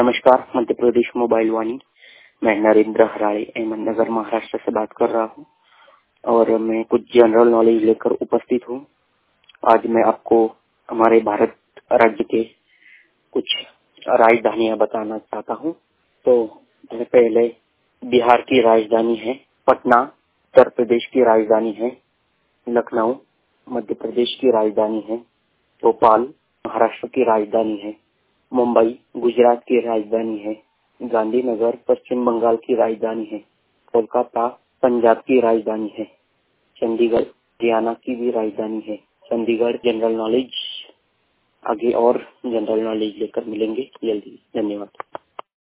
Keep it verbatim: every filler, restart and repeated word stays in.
नमस्कार, मध्य प्रदेश मोबाइल वाणी। मैं नरेंद्र हराड़े अहमदनगर महाराष्ट्र से बात कर रहा हूँ और मैं कुछ जनरल नॉलेज लेकर उपस्थित हूँ। आज मैं आपको हमारे भारत राज्य के कुछ राजधानियां बताना चाहता हूँ। तो पहले बिहार की राजधानी है पटना, उत्तर प्रदेश की राजधानी है लखनऊ, मध्य प्रदेश की राजधानी है भोपाल, महाराष्ट्र की राजधानी है मुंबई, गुजरात की राजधानी है गांधीनगर, पश्चिम बंगाल की राजधानी है कोलकाता, पंजाब की राजधानी है चंडीगढ़, हरियाणा की भी राजधानी है चंडीगढ़। जनरल नॉलेज आगे और जनरल नॉलेज लेकर मिलेंगे जल्दी। धन्यवाद।